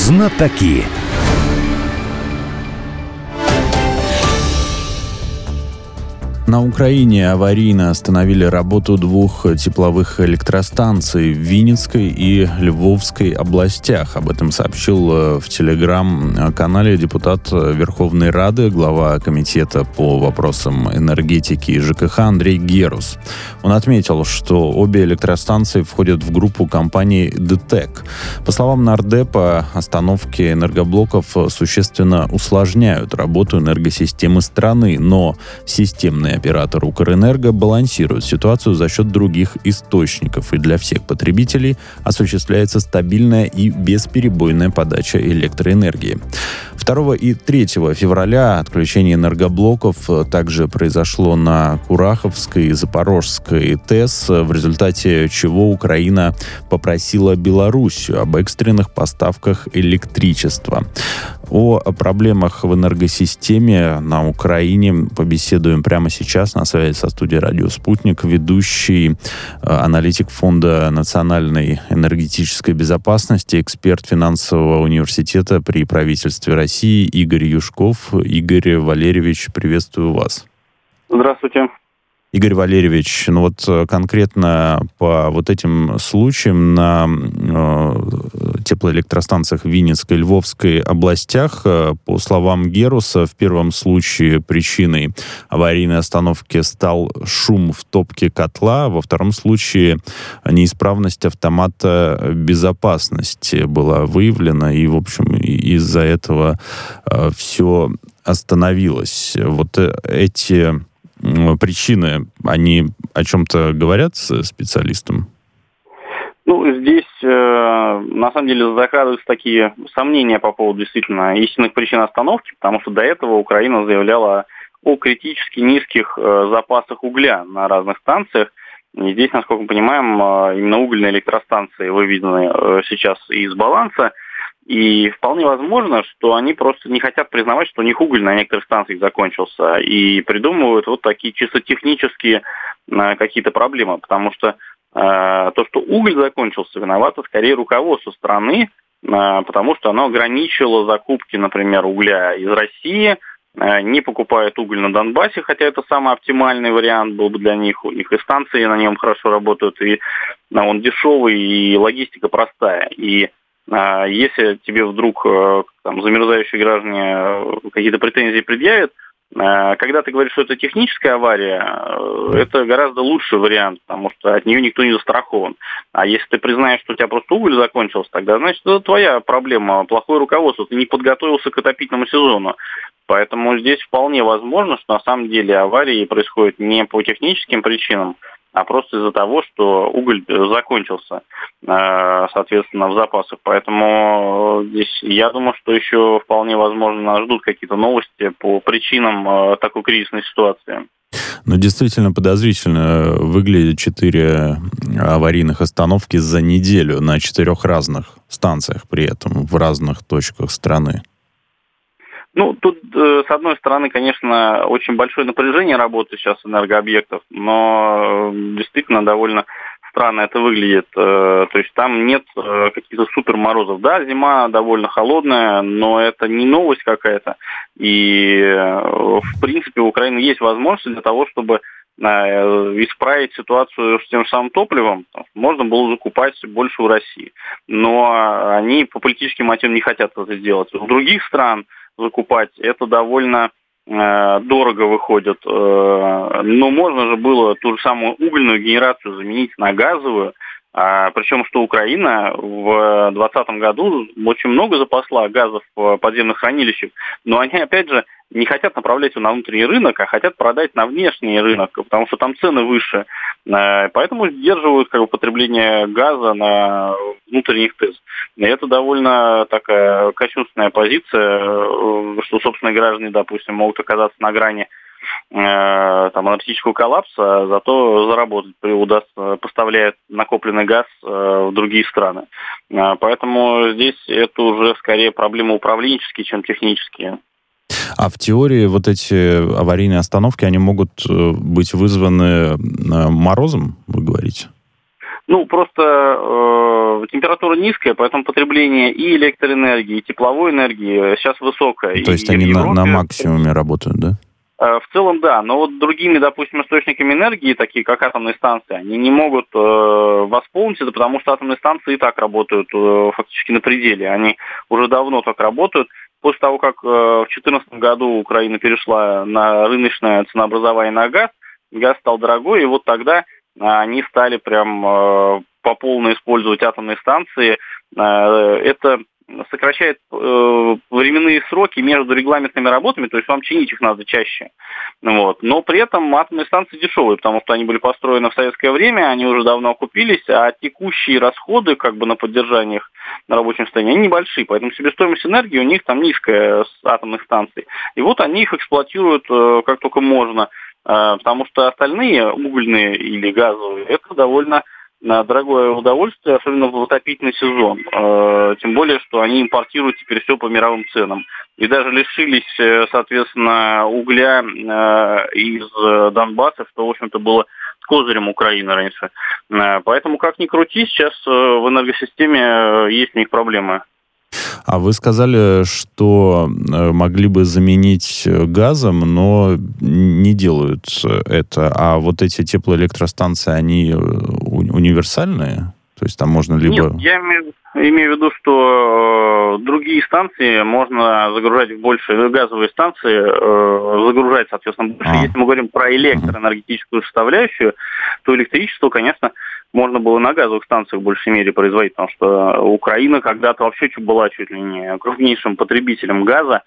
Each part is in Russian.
Знатоки. На Украине аварийно остановили работу двух тепловых электростанций в Винницкой и Львовской областях. Об этом сообщил в телеграм-канале депутат Верховной Рады, глава комитета по вопросам энергетики и ЖКХ Андрей Герус. Он отметил, что обе электростанции входят в группу компаний ДТЭК. По словам нардепа, остановки энергоблоков существенно усложняют работу энергосистемы страны, но системные оператор Укрэнерго балансирует ситуацию за счет других источников, и для всех потребителей осуществляется стабильная и бесперебойная подача электроэнергии. 2 и 3 февраля отключение энергоблоков также произошло на Кураховской и Запорожской ТЭС, в результате чего Украина попросила Белоруссию об экстренных поставках электричества. О проблемах в энергосистеме на Украине побеседуем прямо сейчас на связи со студией «Радио Спутник» ведущий аналитик Фонда национальной энергетической безопасности, эксперт финансового университета при правительстве России Игорь Юшков. Игорь Валерьевич, приветствую вас. Здравствуйте. Игорь Валерьевич, конкретно по вот этим случаям на теплоэлектростанциях в Винницкой и Львовской областях, по словам Геруса, в первом случае причиной аварийной остановки стал шум в топке котла, во втором случае неисправность автомата безопасности была выявлена, и, в общем, из-за этого все остановилось. Вот эти причины, они о чем-то говорят с специалистом? Здесь, на самом деле, закрадываются такие сомнения по поводу действительно истинных причин остановки, потому что до этого Украина заявляла о критически низких запасах угля на разных станциях. И здесь, насколько мы понимаем, именно угольные электростанции выведены сейчас из баланса. И вполне возможно, что они просто не хотят признавать, что у них уголь на некоторых станциях закончился, и придумывают вот такие чисто технические какие-то проблемы, потому что то, что уголь закончился, виновато скорее руководство страны, потому что оно ограничило закупки, например, угля из России, не покупает уголь на Донбассе, хотя это самый оптимальный вариант был бы для них. У них и станции на нем хорошо работают, и он дешевый, и логистика простая. И если тебе вдруг замерзающие граждане какие-то претензии предъявят, когда ты говоришь, что это техническая авария, это гораздо лучший вариант, потому что от нее никто не застрахован. А если ты признаешь, что у тебя просто уголь закончился, тогда, значит, это твоя проблема, плохое руководство, ты не подготовился к отопительному сезону. Поэтому здесь вполне возможно, что на самом деле аварии происходят не по техническим причинам, а просто из-за того, что уголь закончился, соответственно, в запасах. Поэтому здесь я думаю, что еще вполне возможно нас ждут какие-то новости по причинам такой кризисной ситуации. Действительно подозрительно выглядят 4 аварийных остановки за неделю на 4 разных станциях, при этом в разных точках страны. Тут, с одной стороны, конечно, очень большое напряжение работы сейчас энергообъектов, но действительно довольно странно это выглядит. То есть там нет каких-то суперморозов. Да, зима довольно холодная, но это не новость какая-то. И, в принципе, у Украины есть возможность для того, чтобы исправить ситуацию с тем же самым топливом. Можно было закупать больше у России. Но они по политическим мотивам не хотят это сделать. У других стран закупать это довольно дорого выходит. Но можно же было ту же самую угольную генерацию заменить на газовую. Причем, что Украина в 2020 году очень много запасла газов в подземных хранилищах, но они, опять же, не хотят направлять его на внутренний рынок, а хотят продать на внешний рынок, потому что там цены выше. Поэтому сдерживают потребление газа на внутренних ТЭС. И это довольно такая кощунственная позиция, что собственные граждане, допустим, могут оказаться на грани энергетического коллапса, а зато заработать удастся, поставляя накопленный газ в другие страны. Поэтому здесь это уже скорее проблемы управленческие, чем технические. А в теории вот эти аварийные остановки, они могут быть вызваны морозом, вы говорите? Ну, просто температура низкая, поэтому потребление и электроэнергии, и тепловой энергии сейчас высокое. То есть И в они на Европе максимуме работают, да? В целом, да, но вот другими, допустим, источниками энергии, такие как атомные станции, они не могут восполнить это, потому что атомные станции и так работают фактически на пределе. Они уже давно так работают. После того, как в 2014 году Украина перешла на рыночное ценообразование на газ, газ стал дорогой, и вот тогда они стали прям по полной использовать атомные станции. Это сокращает временные сроки между регламентными работами, то есть вам чинить их надо чаще. Вот. Но при этом атомные станции дешевые, потому что они были построены в советское время, они уже давно окупились, а текущие расходы как бы на поддержание их на рабочем состоянии, они небольшие, поэтому себестоимость энергии у них там низкая с атомных станций. И вот они их эксплуатируют как только можно, потому что остальные, угольные или газовые, это довольно дорогое удовольствие, особенно в отопительный сезон. Тем более, что они импортируют теперь все по мировым ценам. И даже лишились, соответственно, угля из Донбасса, что, в общем-то, было козырем Украины раньше. Поэтому, как ни крути, сейчас в энергосистеме есть у них проблемы. А вы сказали, что могли бы заменить газом, но не делают это. А вот эти теплоэлектростанции, они универсальные? То есть там можно либо... Нет, я имею в виду, что другие станции можно загружать в больше, газовые станции загружать, соответственно, больше. Если мы говорим про электроэнергетическую составляющую, то электричество, конечно, можно было на газовых станциях в большей мере производить, потому что Украина когда-то вообще была чуть ли не крупнейшим потребителем газа,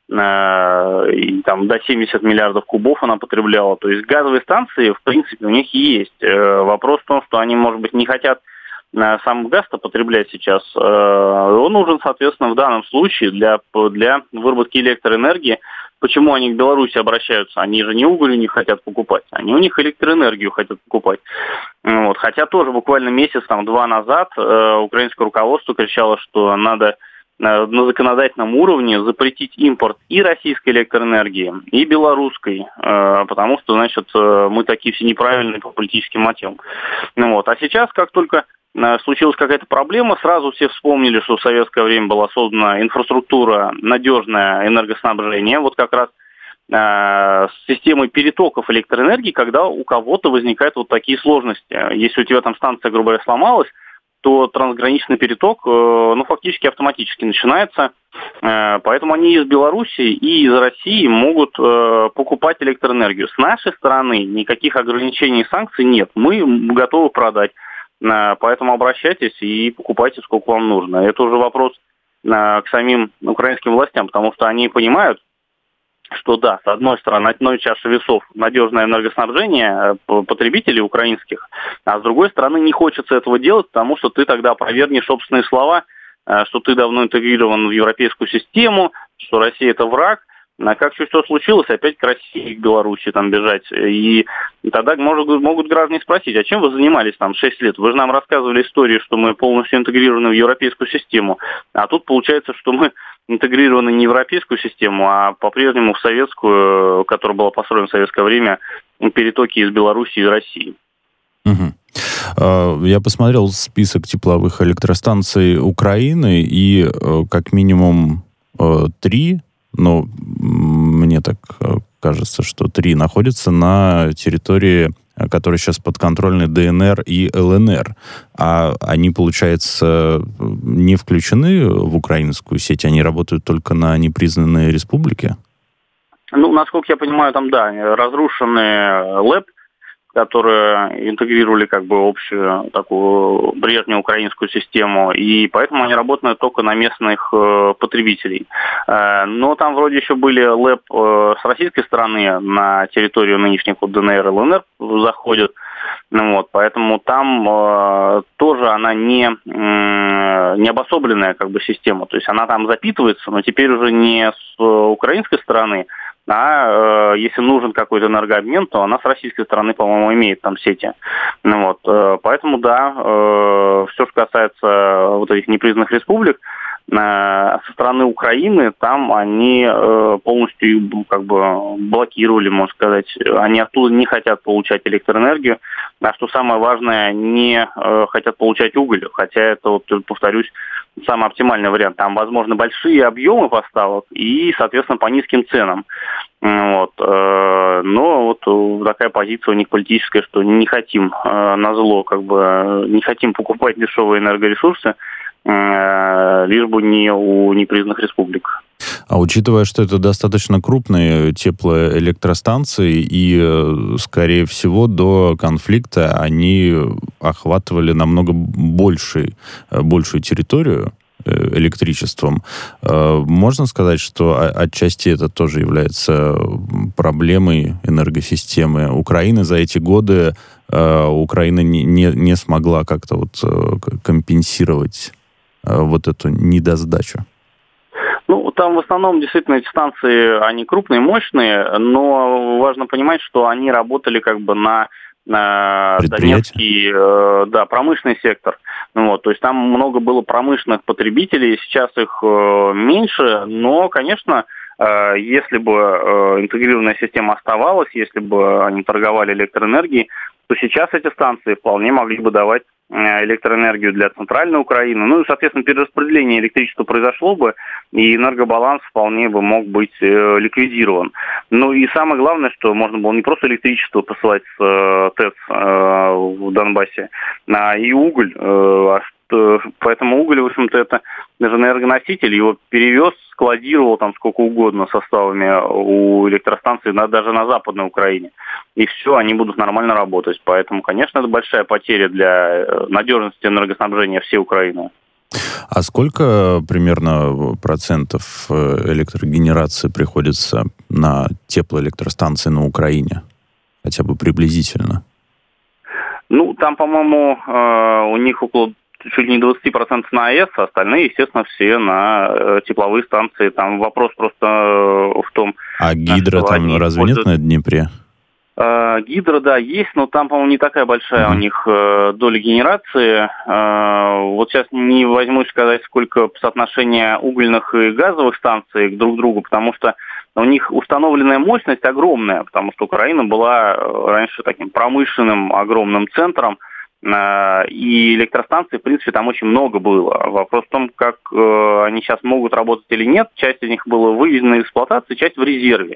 и там до 70 миллиардов кубов она потребляла. То есть газовые станции, в принципе, у них есть. Вопрос в том, что они, может быть, не хотят сам газ-то потреблять сейчас. Он нужен, соответственно, в данном случае для выработки электроэнергии. Почему они к Беларуси обращаются? Они же не уголь не хотят покупать, они у них электроэнергию хотят покупать. Вот. Хотя тоже буквально месяц-два назад украинское руководство кричало, что надо на законодательном уровне запретить импорт и российской электроэнергии, и белорусской, потому что, значит, мы такие все неправильные по политическим мотивам. Вот. А сейчас, как только случилась какая-то проблема, сразу все вспомнили, что в советское время была создана инфраструктура, надежное энергоснабжение, вот как раз с системой перетоков электроэнергии, когда у кого-то возникают вот такие сложности. Если у тебя там станция, грубо говоря, сломалась, то трансграничный переток, фактически автоматически начинается. Поэтому они из Беларуси и из России могут покупать электроэнергию. С нашей стороны никаких ограничений и санкций нет. Мы готовы продать. Поэтому обращайтесь и покупайте, сколько вам нужно. Это уже вопрос к самим украинским властям, потому что они понимают, что да, с одной стороны, на одной чаше весов надежное энергоснабжение потребителей украинских, а с другой стороны не хочется этого делать, потому что ты тогда опровергнешь собственные слова, что ты давно интегрирован в европейскую систему, что Россия это враг. А как что случилось, опять к России и к Беларуси там бежать. И тогда могут граждане спросить, а чем вы занимались там 6 лет? Вы же нам рассказывали истории, что мы полностью интегрированы в европейскую систему. А тут получается, что мы интегрированы не в европейскую систему, а по-прежнему в советскую, которая была построена в советское время, перетоки из Беларуси и России. Я посмотрел список тепловых электростанций Украины, и как минимум 3, но мне так кажется, что 3 находятся на территории, которая сейчас подконтрольны ДНР и ЛНР. А они, получается, не включены в украинскую сеть? Они работают только на непризнанные республики? Насколько я понимаю, там, да, разрушенный ЛЭП, которые интегрировали как бы общую такую прежнюю украинскую систему, и поэтому они работают только на местных потребителей. Но там вроде еще были ЛЭП с российской стороны на территорию нынешних ДНР и ЛНР заходят, поэтому там тоже она не обособленная как бы система, то есть она там запитывается, но теперь уже не с украинской стороны, а если нужен какой-то энергообмен, то она с российской стороны, по-моему, имеет там сети. Поэтому, да, все, что касается вот этих непризнанных республик, со стороны Украины, там они полностью как бы блокировали, можно сказать. Они оттуда не хотят получать электроэнергию. а что самое важное, не хотят получать уголь, хотя это, вот, повторюсь, самый оптимальный вариант. Там, возможно, большие объемы поставок и, соответственно, по низким ценам. Вот. Но вот такая позиция у них политическая, что не хотим назло, не хотим покупать дешевые энергоресурсы, лишь бы не у непризнанных республик. А учитывая, что это достаточно крупные теплоэлектростанции, и, скорее всего, до конфликта они охватывали намного большую территорию электричеством, можно сказать, что отчасти это тоже является проблемой энергосистемы Украины. За эти годы Украина не смогла как-то компенсировать вот эту недосдачу. Там в основном действительно эти станции, они крупные, мощные, но важно понимать, что они работали на Донецкий, промышленный сектор. То есть там много было промышленных потребителей, сейчас их меньше, но, конечно, если бы интегрированная система оставалась, если бы они торговали электроэнергией, то сейчас эти станции вполне могли бы давать электроэнергию для центральной Украины. И, соответственно, перераспределение электричества произошло бы, и энергобаланс вполне бы мог быть ликвидирован. И самое главное, что можно было не просто электричество посылать с ТЭЦ в Донбассе, а и уголь. Поэтому уголь, в общем-то, это даже энергоноситель, его перевез, складировал там сколько угодно составами у электростанций, даже на Западной Украине. И все, они будут нормально работать. Поэтому, конечно, это большая потеря для надежности энергоснабжения всей Украины. А сколько примерно процентов электрогенерации приходится на теплоэлектростанции на Украине? Хотя бы приблизительно. Там, по-моему, у них около чуть ли не 20% на АЭС, а остальные, естественно, все на тепловые станции. Там вопрос просто в том... А гидро там разве нет на Днепре? Гидро, да, есть, но там, по-моему, не такая большая у них доля генерации. Вот сейчас не возьмусь сказать, сколько соотношение угольных и газовых станций друг к другу, потому что у них установленная мощность огромная, потому что Украина была раньше таким промышленным огромным центром, и электростанций, в принципе, там очень много было. Вопрос в том, как они сейчас могут работать или нет. Часть из них была выведена из эксплуатации, часть в резерве.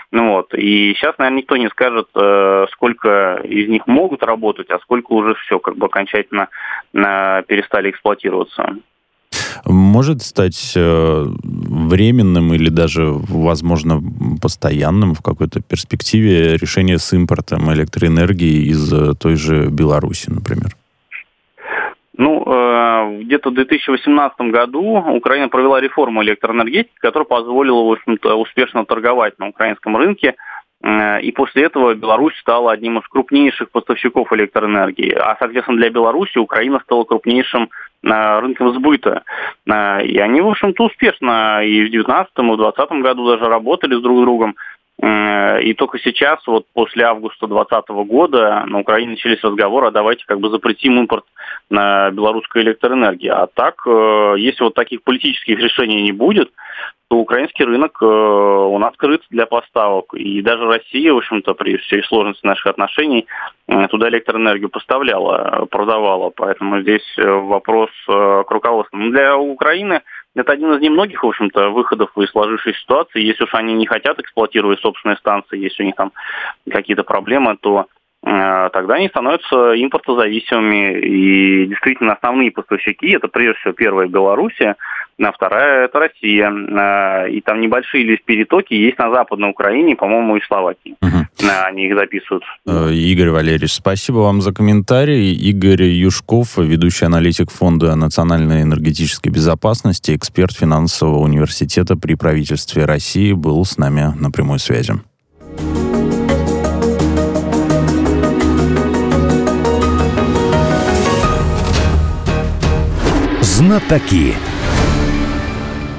И сейчас, наверное, никто не скажет, сколько из них могут работать, а сколько уже все окончательно перестали эксплуатироваться. Может стать временным или даже, возможно, постоянным в какой-то перспективе решение с импортом электроэнергии из той же Беларуси, например? Где-то в 2018 году Украина провела реформу электроэнергетики, которая позволила, в общем-то, успешно торговать на украинском рынке. И после этого Беларусь стала одним из крупнейших поставщиков электроэнергии. А, соответственно, для Беларуси Украина стала крупнейшим рынком сбыта. И они, в общем-то, успешно и в 2019, и в 2020 году даже работали с друг другом. И только сейчас, после августа 2020 года, на Украине начались разговоры, а давайте запретим импорт на белорусской электроэнергии. А так, если таких политических решений не будет, то украинский рынок у нас открыт для поставок. И даже Россия, в общем-то, при всей сложности наших отношений, туда электроэнергию поставляла, продавала. Поэтому здесь вопрос к руководству. Для Украины это один из немногих, в общем-то, выходов из сложившейся ситуации. Если уж они не хотят эксплуатировать собственные станции, если у них там какие-то проблемы, то тогда они становятся импортозависимыми. И действительно основные поставщики, это прежде всего первая Белоруссия, а вторая это Россия. И там небольшие лишь перетоки есть на Западной Украине, по-моему, и Словакии. Они их записывают. Игорь Валерьевич, спасибо вам за комментарий. Игорь Юшков, ведущий аналитик Фонда национальной энергетической безопасности, эксперт финансового университета при правительстве России, был с нами на прямой связи. Знатоки.